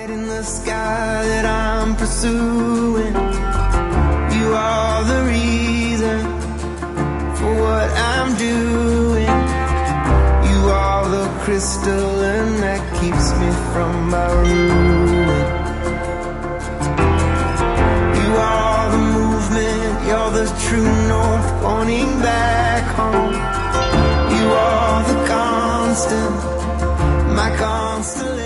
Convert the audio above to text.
light in the sky that I'm pursuing. You are the reason for what I'm doing. You are the crystalline that keeps me from my ruin. You are the movement, you're the true north pointing back home. You are the constant, my constellation.